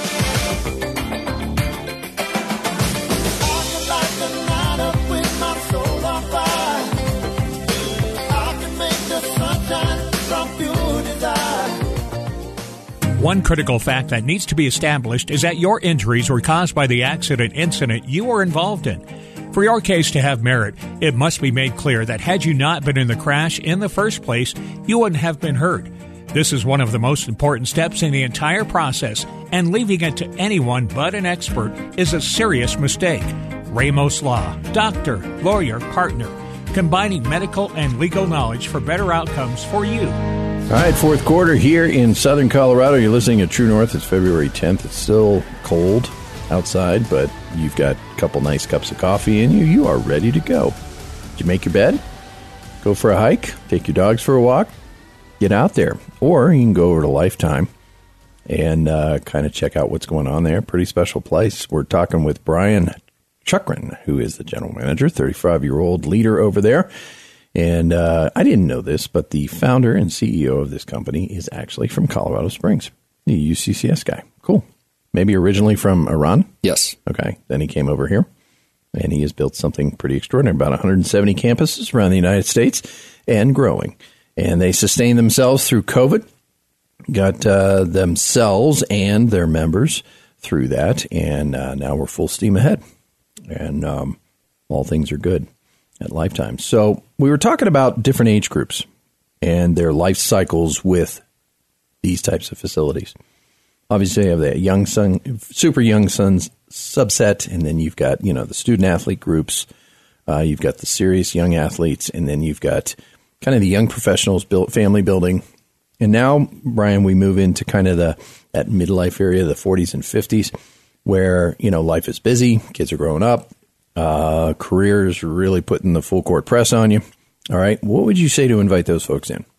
One critical fact that needs to be established is that your injuries were caused by the accident incident you were involved in. For your case to have merit, it must be made clear that had you not been in the crash in the first place, you wouldn't have been hurt. This is one of the most important steps in the entire process, and leaving it to anyone but an expert is a serious mistake. Ramos Law, doctor, lawyer, partner, combining medical and legal knowledge for better outcomes for you. All right, fourth quarter here in southern Colorado. You're listening to True North. It's February tenth. It's still cold outside, but you've got a couple nice cups of coffee in you. You are ready to go. Did you make your bed? Go for a hike? Take your dogs for a walk? Get out there. Or you can go over to Lifetime and uh, kind of check out what's going on there. Pretty special place. We're talking with Brian Chuckman, who is the general manager, thirty-five-year-old leader over there. And uh, I didn't know this, but the founder and C E O of this company is actually from Colorado Springs. The U C C S guy. Cool. Maybe originally from Iran? Yes. Okay. Then he came over here, and he has built something pretty extraordinary, about one hundred seventy campuses around the United States and growing. And they sustained themselves through COVID, got uh, themselves and their members through that, and uh, now we're full steam ahead. And um, all things are good at Lifetime. So we were talking about different age groups and their life cycles with these types of facilities. Obviously, you have the young son, super young sons subset, and then you've got, you know, the student athlete groups. Uh, you've got the serious young athletes, and then you've got kind of the young professionals, build, family building. And now, Brian, we move into kind of the that midlife area, the forties and fifties, where, you know, life is busy, kids are growing up, uh, careers really putting the full court press on you. All right. What would you say to invite those folks in?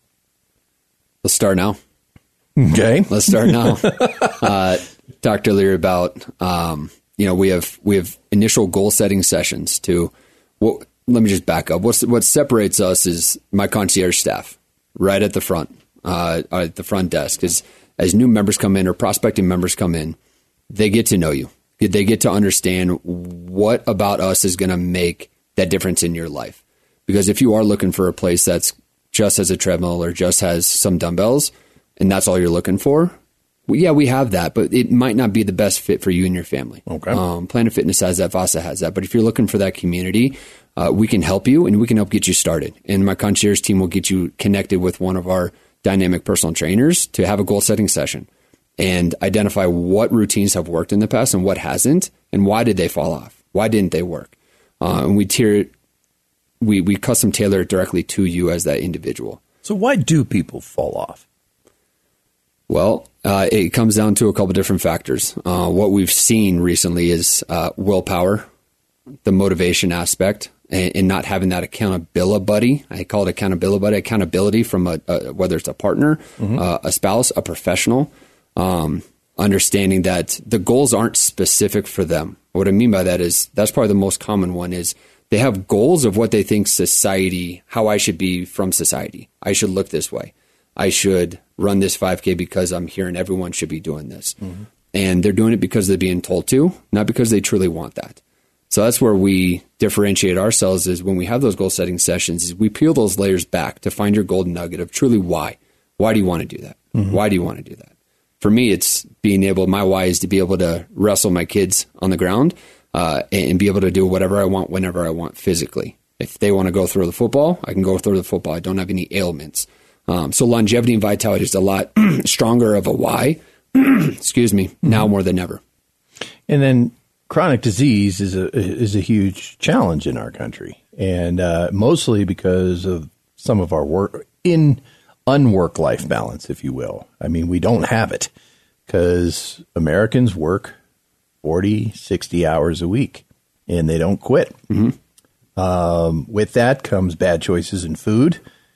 Let's start now. Okay. Let's start now. uh, talked earlier about, um, you know, we have we have initial goal setting sessions to, well, let me just back up. What's, what separates us is my concierge staff right at the front, uh, at the front desk. As, as new members come in or prospecting members come in, they get to know you. They get to understand what about us is going to make that difference in your life. Because if you are looking for a place that's just has a treadmill or just has some dumbbells, and that's all you're looking for, well, yeah, we have that, but it might not be the best fit for you and your family. Okay. Um, Planet Fitness has that, Vasa has that. But if you're looking for that community, uh, we can help you and we can help get you started. And my concierge team will get you connected with one of our dynamic personal trainers to have a goal setting session and identify what routines have worked in the past and what hasn't, and why did they fall off? Why didn't they work? Uh, and we tier, we we custom tailor it directly to you as that individual. So why do people fall off? Well, uh, it comes down to a couple different factors. Uh, what we've seen recently is uh, willpower, the motivation aspect, and, and not having that accountability buddy. I call it accountability buddy, accountability from a, a whether it's a partner, mm-hmm. uh, a spouse, a professional, um, understanding that the goals aren't specific for them. What I mean by that is that's probably the most common one is they have goals of what they think society, how I should be from society. I should look this way. I should run this five K because I'm hearing everyone should be doing this. Mm-hmm. And they're doing it because they're being told to, not because they truly want that. So that's where we differentiate ourselves is when we have those goal setting sessions is we peel those layers back to find your golden nugget of truly why. Why do you want to do that? Mm-hmm. Why do you want to do that? For me, it's being able, my why is to be able to wrestle my kids on the ground uh, and be able to do whatever I want, whenever I want physically. If they want to go throw the football, I can go throw the football. I don't have any ailments. Um, so longevity and vitality is a lot stronger of a why, excuse me, mm-hmm. now more than ever. And then chronic disease is a is a huge challenge in our country, and uh, mostly because of some of our work in unwork life balance, if you will. I mean, we don't have it because Americans work forty, sixty hours a week, and they don't quit. Mm-hmm. Um, with that comes bad choices in food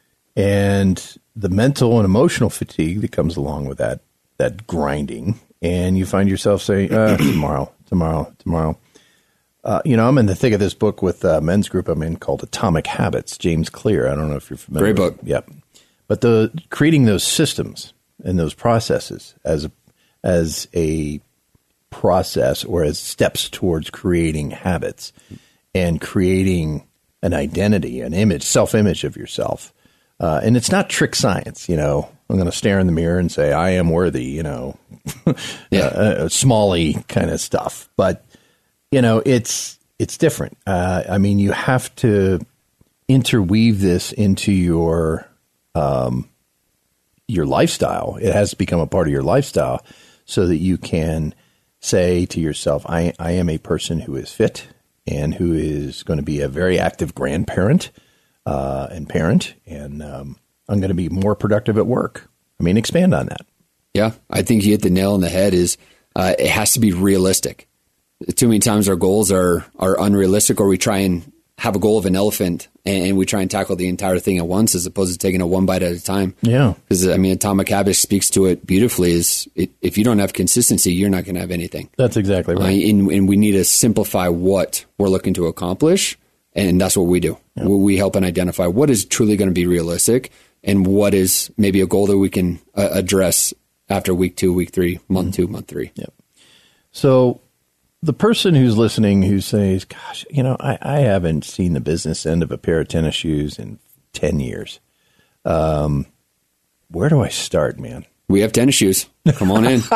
and the mental and emotional fatigue that comes along with that, that grinding. And you find yourself saying, uh, tomorrow, tomorrow, tomorrow. Uh, you know, I'm in the thick of this book with a men's group I'm in called Atomic Habits, James Clear. I don't know if you're familiar. Great book. With, yep. But the creating those systems and those processes as a, as a process or as steps towards creating habits and creating an identity, an image, self-image of yourself. Uh, and it's not trick science, you know. I'm going to stare in the mirror and say, I am worthy, you know, yeah. uh, uh, small-y kind of stuff. But, you know, it's it's different. Uh, I mean, you have to interweave this into your um, your lifestyle. It has to become a part of your lifestyle so that you can say to yourself, I, I am a person who is fit and who is going to be a very active grandparent uh, and parent, and um, I'm going to be more productive at work. I mean, expand on that. Yeah, I think you hit the nail on the head is uh, it has to be realistic. Too many times our goals are, are unrealistic, or we try and have a goal of an elephant and we try and tackle the entire thing at once as opposed to taking it one bite at a time. Yeah. Because, I mean, Atomic Habits speaks to it beautifully is it, if you don't have consistency, you're not going to have anything. That's exactly right. Uh, and, and we need to simplify what we're looking to accomplish, and that's what we do. Yeah. We help and identify what is truly going to be realistic and what is maybe a goal that we can uh, address after week two, week three, month mm-hmm. two, month three. Yep. So the person who's listening who says, gosh, you know, I, I haven't seen the business end of a pair of tennis shoes in ten years. Um, where do I start, man? We have tennis shoes. Come on in.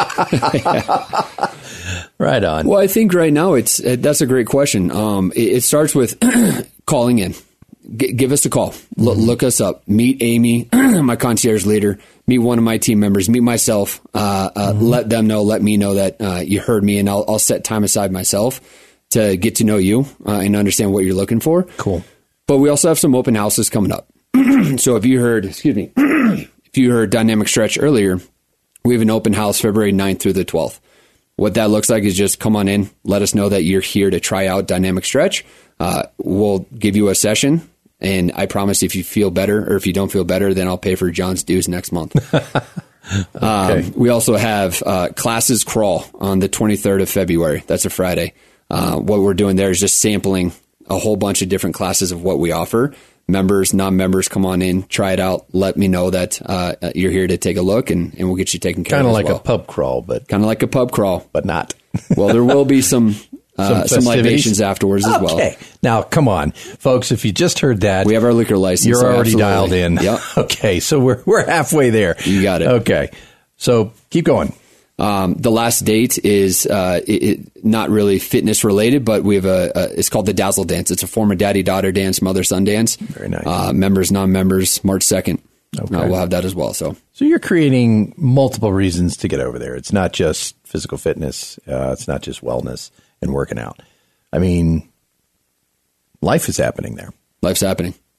Right on. Well, I think right now it's uh, that's a great question. Um, it, it starts with calling in. G- give us a call. L- mm-hmm. Look us up. Meet Amy, my concierge leader. Meet one of my team members. Meet myself. Uh, uh, mm-hmm. Let them know. Let me know that uh, you heard me, and I'll, I'll set time aside myself to get to know you uh, and understand what you're looking for. Cool. But we also have some open houses coming up. So if you heard, excuse me, if you heard Dynamic Stretch earlier, we have an open house February ninth through the twelfth. What that looks like is just come on in. Let us know that you're here to try out Dynamic Stretch. Uh, we'll give you a session. And I promise if you feel better or if you don't feel better, then I'll pay for John's dues next month. Okay. Um, we also have uh, Classes Crawl on the twenty-third of February. That's a Friday. Uh, what we're doing there is just sampling a whole bunch of different classes of what we offer. Members, non-members, come on in, try it out. Let me know that uh, you're here to take a look, and, and we'll get you taken care Kinda of. Kind of like well. a pub crawl, but kind of like a pub crawl, but not. Well, there will be some uh, some, some libations afterwards as okay. well. Okay, now come on, folks. If you just heard that, we have our liquor license. You're so already absolutely. dialed in. Yep. Okay, so we're we're halfway there. You got it. Okay, so keep going. Um, the last date is uh, it, it, not really fitness related, but we have a, a it's called the Dazzle Dance. It's a former daddy-daughter dance, mother-son dance. Very nice. Uh, members, non-members, March second. Okay. Uh, we'll have that as well. So, so you're creating multiple reasons to get over there. It's not just physical fitness. Uh, it's not just wellness and working out. I mean, life is happening there. Life's happening.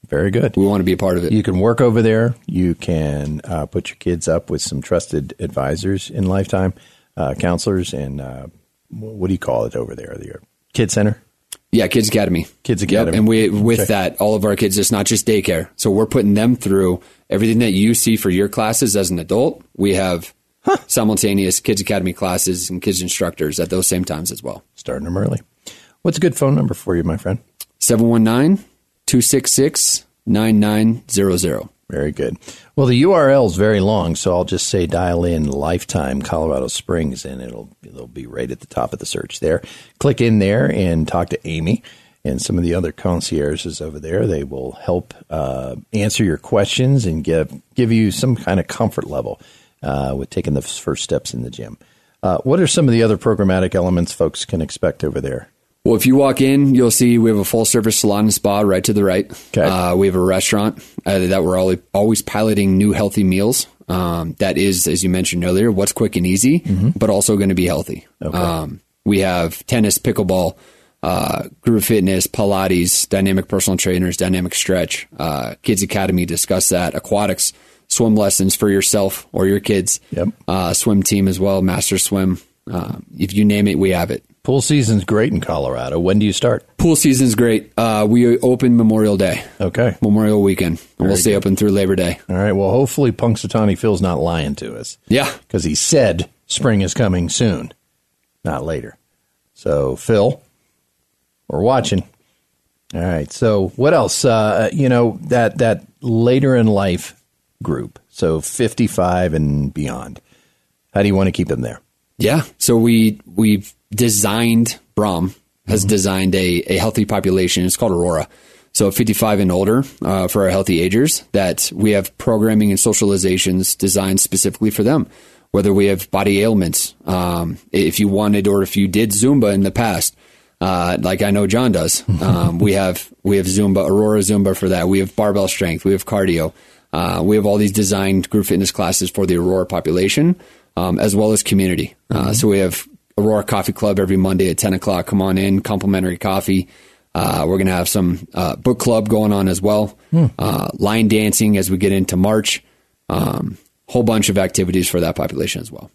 Very good. We want to be a part of it. You can work over there. You can uh, put your kids up with some trusted advisors in Lifetime, uh, counselors, and uh, what do you call it over there? The Kid Center? Yeah, Kids Academy. Kids Academy. Yep. And we, with okay. that, all of our kids, it's not just daycare. So we're putting them through everything that you see for your classes as an adult. We have huh. simultaneous Kids Academy classes and kids instructors at those same times as well. Starting them early. What's a good phone number for you, my friend? seven one nine, two six six, nine nine zero zero. Very good. Well, the U R L is very long, so I'll just say dial in Lifetime Colorado Springs, and it'll it'll be right at the top of the search there. Click in there and talk to Amy and some of the other concierges over there. They will help uh, answer your questions and give give you some kind of comfort level uh, with taking the first steps in the gym. Uh, what are some of the other programmatic elements folks can expect over there? Well, if you walk in, you'll see we have a full-service salon and spa right to the right. Okay. Uh, we have a restaurant uh, that we're always, always piloting new healthy meals. Um, that is, as you mentioned earlier, what's quick and easy, mm-hmm. but also going to be healthy. Okay. Um, we have tennis, pickleball, uh, group fitness, Pilates, dynamic personal trainers, dynamic stretch, uh, Kids Academy, discuss that, aquatics, swim lessons for yourself or your kids, yep. uh, swim team as well, master swim. Uh, if you name it, we have it. Pool season's great in Colorado. When do you start? Pool season's great. Uh, we open Memorial Day. Okay. Memorial weekend. And Very we'll stay good. open through Labor Day. All right. Well, hopefully Punxsutawney Phil's not lying to us. Yeah. Because he said spring is coming soon, not later. So, Phil, we're watching. All right. So, what else? Uh, you know, that, that later in life group, so fifty-five and beyond. How do you want to keep them there? Yeah. So we we've designed, Brahm has mm-hmm. designed a, a healthy population. It's called Aurora. So fifty-five and older uh, for our healthy agers, that we have programming and socializations designed specifically for them. Whether we have body ailments, um, if you wanted or if you did Zumba in the past, uh, like I know John does, um, we have we have Zumba, Aurora Zumba for that. We have barbell strength. We have cardio. Uh, we have all these designed group fitness classes for the Aurora population. Um, as well as community. Uh, mm-hmm. So we have Aurora Coffee Club every Monday at ten o'clock. Come on in, complimentary coffee. Uh, we're going to have some uh, book club going on as well. Mm. Uh, line dancing as we get into March. Um, whole bunch of activities for that population as well.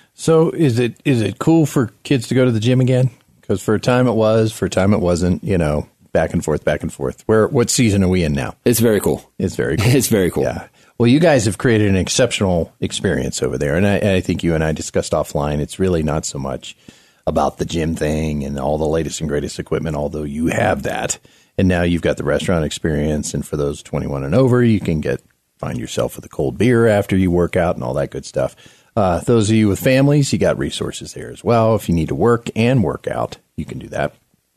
So is it is it cool for kids to go to the gym again? Because for a time it was, for a time it wasn't, you know, back and forth, back and forth. Where What season are we in now? It's very cool. It's very cool. It's very cool. Yeah. Well, you guys have created an exceptional experience over there, and I, and I think you and I discussed offline. It's really not so much about the gym thing and all the latest and greatest equipment, although you have that. And now you've got the restaurant experience, and for those twenty-one and over, you can get find yourself with a cold beer after you work out and all that good stuff. Uh, those of you with families, you got resources there as well. If you need to work and work out, you can do that.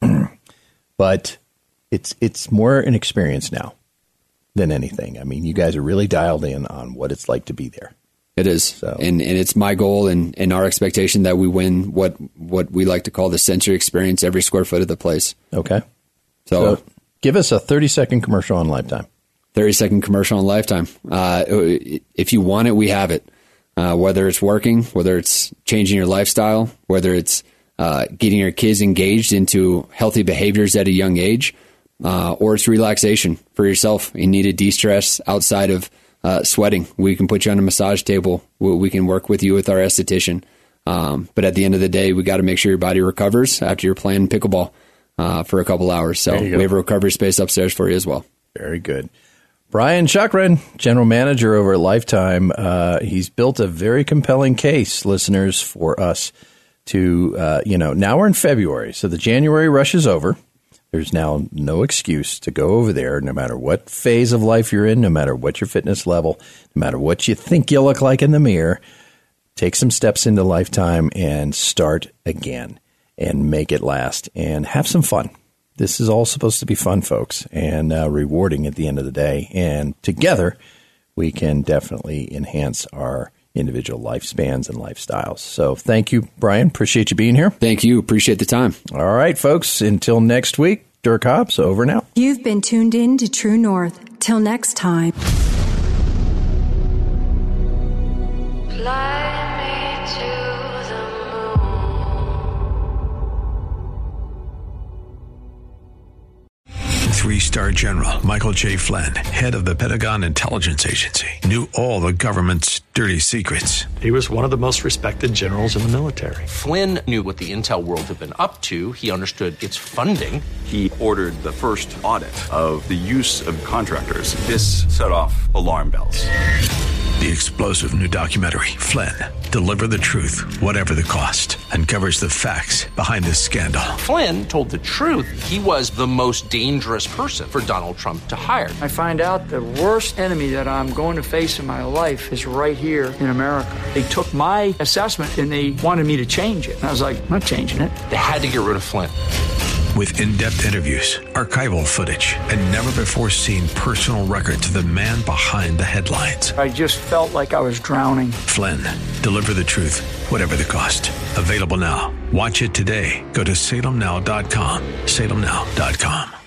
But it's it's more an experience now than anything. I mean, you guys are really dialed in on what it's like to be there. It is. So. And, and it's my goal and, and our expectation that we win what, what we like to call the sensory experience every square foot of the place. Okay. So, so give us a thirty-second commercial on Lifetime. thirty-second commercial on Lifetime. Uh, if you want it, we have it. Uh, whether it's working, whether it's changing your lifestyle, whether it's uh, getting your kids engaged into healthy behaviors at a young age, Uh, or it's relaxation for yourself. You need to de-stress outside of uh, sweating. We can put you on a massage table. We, we can work with you with our esthetician. Um, but at the end of the day, we got to make sure your body recovers after you're playing pickleball uh, for a couple hours. So we have a recovery space upstairs for you as well. Very good. Brian Chakran, General Manager over at Lifetime. Uh, he's built a very compelling case, listeners, for us to, uh, you know, now we're in February, so the January rush is over. There's now no excuse to go over there, no matter what phase of life you're in, no matter what your fitness level, no matter what you think you look like in the mirror. Take some steps into Lifetime and start again and make it last and have some fun. This is all supposed to be fun, folks, and uh, rewarding at the end of the day. And together, we can definitely enhance our individual lifespans and lifestyles. So thank you, Brian. Appreciate you being here. Thank you. Appreciate the time. All right, folks. Until next week, Dirk Hobbs, over now. You've been tuned in to True North. Till next time. Fly me to the moon. Three-star general Michael J. Flynn, head of the Pentagon Intelligence Agency, knew all the government's dirty secrets. He was one of the most respected generals in the military. Flynn knew what the intel world had been up to. He understood its funding. He ordered the first audit of the use of contractors. This set off alarm bells. The explosive new documentary, Flynn, Deliver the Truth, Whatever the Cost, uncovers the facts behind this scandal. Flynn told the truth. He was the most dangerous person for Donald Trump to hire. I find out the worst enemy that I'm going to face in my life is right here in America. They took my assessment and they wanted me to change it. And I was like, I'm not changing it. They had to get rid of Flynn. With in-depth interviews, archival footage, and never-before-seen personal records of the man behind the headlines. I just felt like I was drowning. Flynn, Deliver the Truth, Whatever the Cost. Available now. Watch it today. Go to salem now dot com. salem now dot com.